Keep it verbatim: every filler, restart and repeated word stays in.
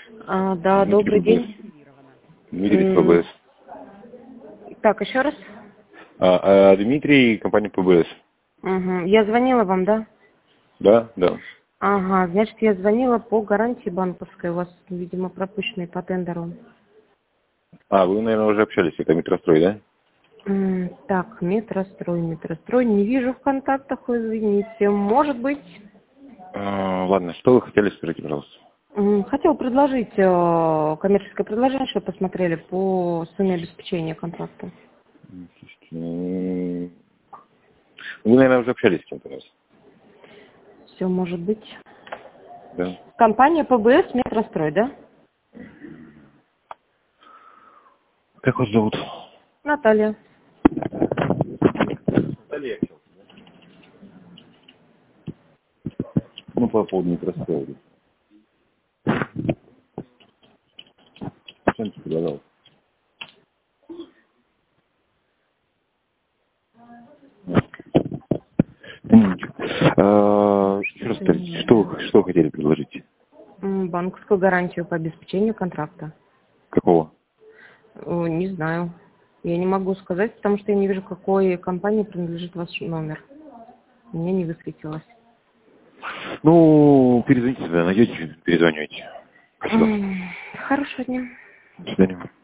А, да, Дмитрий добрый ПБС. день. Дмитрий М, ПБС. Так, еще раз. А, а, Дмитрий, компания ПБС. Угу. Я звонила вам, да? Да, да. Ага, значит, я звонила по гарантии банковской. У вас, видимо, пропущенный по тендеру. А, вы, наверное, уже общались, это метрострой, да? М, Так, метрострой, метрострой. Не вижу в контактах, извините. Может быть. А, ладно, что вы хотели, скажите, пожалуйста. М, Хотела предложить э, коммерческое предложение, чтобы посмотрели по сумме обеспечения контракта. М, Вы, наверное, уже общались с кем-то у нас. Все может быть. Да. Компания ПБС Метрострой, да? Как вас зовут? Наталья. Наталья. Ну, по поводу метростроя. Чем ты предлагал? Ну, ничего. А, еще раз скажите, что, вы- что вы хотели предложить? М, Банковскую гарантию по обеспечению контракта. Какого? О, не знаю. Я не могу сказать, потому что я не вижу, какой компании принадлежит ваш номер. Мне не высветилось. Ну, перезвоните, да, найдете, перезванивайте. Спасибо. М, Хорошего дня. До свидания.